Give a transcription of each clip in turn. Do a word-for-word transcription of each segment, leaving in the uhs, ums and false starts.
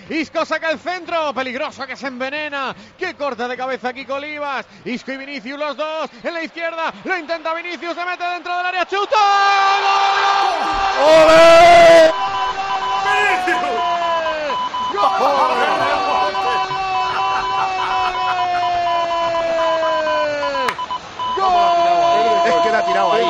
Isco saca el centro, peligroso que se envenena, que corta de cabeza Kiko Olivas. Isco y Vinicius los dos, en la izquierda, lo intenta Vinicius, se mete dentro del área, chuta. ¡Ole! Es que la ha tirado ahí.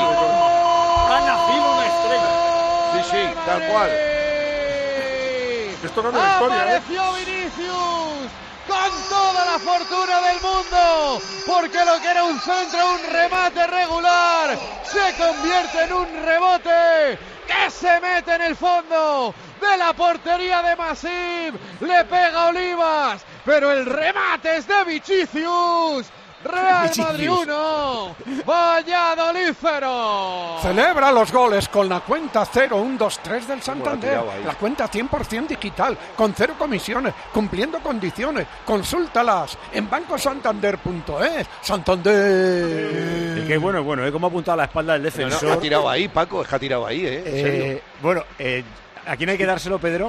Ha nacido una estrella. Sí, sí, tal cual. Esto no es una historia, ¿eh? Apareció Vinicius con toda la fortuna del mundo, porque lo que era un centro, un remate regular, se convierte en un rebote que se mete en el fondo de la portería de Masip. Le pega Olivas, pero el remate es de Vinicius. Real Madrid uno, Valladolid cero. Celebra los goles con la cuenta cero uno dos tres del Santander. La cuenta cien por ciento digital, con cero comisiones, cumpliendo condiciones. Consúltalas en banco santander punto es. Santander. Y qué bueno, bueno, ¿eh? Cómo ha apuntado a la espalda del defensor. No, no, ha tirado ahí, Paco, es que ha tirado ahí, ¿eh? En serio. Eh, bueno, eh, ¿a quién hay que dárselo, Pedro?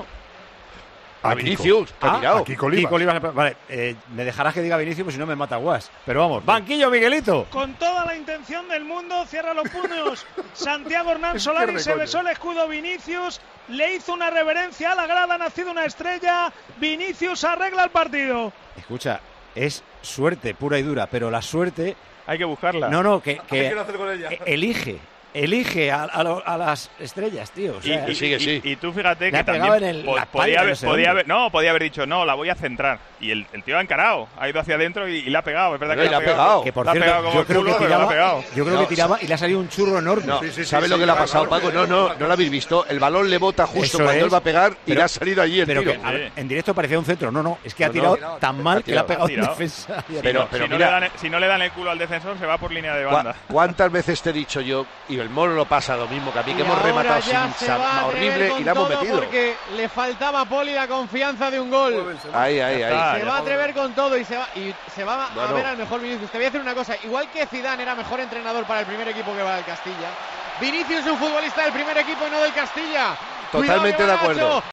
A Vinicius, que ha Ah, tirado. a Kiko Olivas. Kiko Olivas. Vale, eh, me dejarás que diga Vinicius, pues si no me mata Guas. Pero vamos, banquillo, Miguelito. Con toda la intención del mundo, cierra los puños. Santiago Hernán Solari se besó el escudo Vinicius, le hizo una reverencia a la grada, ha nacido una estrella. Vinicius arregla el partido. Escucha, es suerte pura y dura, pero la suerte... Hay que buscarla. No, no, que, que Hay que hacer con ella. elige. Elige a, a, lo, a las estrellas, tío. O sea, y sigue, sí. Y, y tú fíjate Le que ha pegado también en el- po- la podía, espalda, haber, no sé podía dónde. haber, no, podía haber dicho, no, la voy a centrar. Y el, el tío ha encarado, ha ido hacia adentro y, y le ha pegado. Es verdad Pero que le ha pegado. que por le ha cierto, pegado como yo el creo culo, que pero le ha tiraba, pegado. yo creo No, que tiraba y le ha salido un churro enorme. No, Sí, sí, sí, ¿sabes sí, lo que le ha claro, pasado, claro, Paco? No, no, no lo habéis visto. El balón le bota justo Eso cuando es. él va a pegar y Pero- le ha salido allí el Pero tiro. que a ver, en directo parecía un centro. No, no, es que ha No, tirado no, tan mal ha que le ha tirado, pegado ha en tirado. defensa. Pero, pero si, no mira, le dan, si no le dan el culo al defensor, se va por línea de ¿Cu- banda. ¿cuántas veces te he dicho yo? Y el Moro lo pasa lo mismo que a mí, que Y hemos ahora rematado ya sin se sa- va a horrible atrever y con la hemos todo metido. porque le faltaba a Poli la confianza de un gol. Ahí, ahí, está. ahí. Se va a atrever con todo y se va y se va a Bueno. ver al mejor Vinicius. Te voy a decir una cosa, igual que Zidane era mejor entrenador para el primer equipo que para el Castilla, Vinicius es un futbolista del primer equipo y no del Castilla. Totalmente Cuidado que de va acuerdo. Nacho.